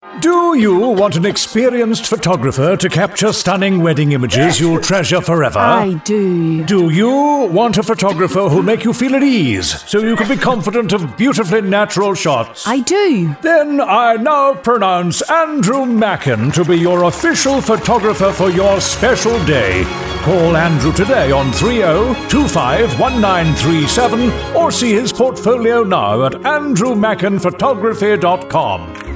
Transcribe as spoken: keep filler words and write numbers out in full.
Do you want an experienced photographer to capture stunning wedding images you'll treasure forever? I do. Do you want a photographer who'll make you feel at ease so you can be confident of beautifully natural shots? I do. Then I now pronounce Andrew Mackin to be your official photographer for your special day. Call Andrew today on three oh two five one nine three seven or see his portfolio now at andrew mackin photography dot com.